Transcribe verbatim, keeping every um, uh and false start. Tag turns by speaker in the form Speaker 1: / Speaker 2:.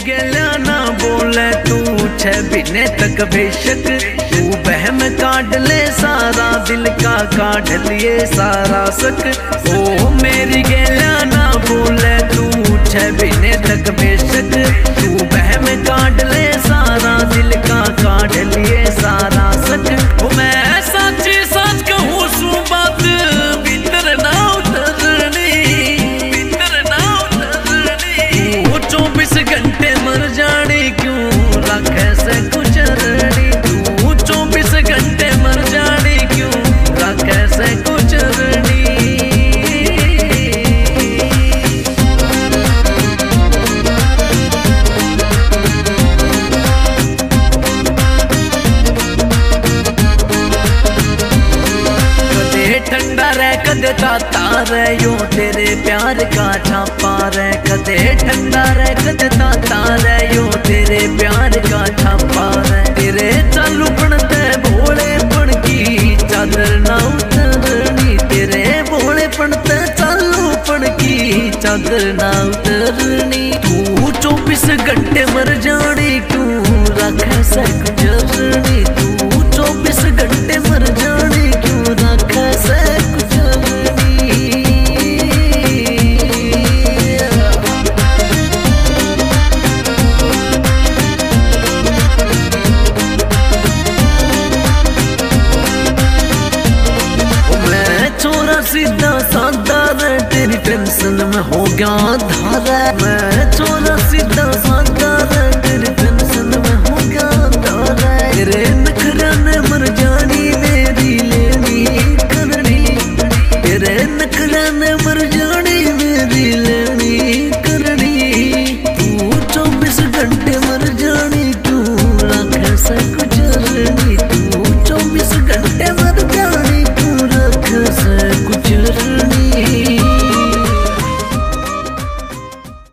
Speaker 1: गलिया ना बोले तू छह महीने तक बेशक, तू बहम काट ले सारा दिल का काट लिए सारा सक। ओ मेरी गलिया ना बोले तू छह महीने तक बेशक, तू बहम काट ले सारा दिल का काट लिए सारा सक। ओ मैं सच्ची सच कहूँ सू बात भीतर ना उतरनी, भीतर ना उतरनी। वो चौबीस घंटे मर जाने क्यों रखे से गुजरनी, तू चौबीस घंटे मर जाने क्यों रखे से गुजरनी। ठंडा रह कदे ताता रह यो तेरे प्यार का छापा रह, कदे ठंडा रह कदे ताता रह यो तेरे प्यार का छापा रह। तेरे चालू पड़ते भोले पड़ की चादर ना उतरनी, तेरे भोले पड़ते चालू पड़ की चादर ना उतरनी। तू चौबीस घंटे मर जाने क्यों रखे से गुजरनी, तू चौबीस घंटे मर जाने क्यों रखे से सीधा साधा रह तेरी टेंशन में हो गया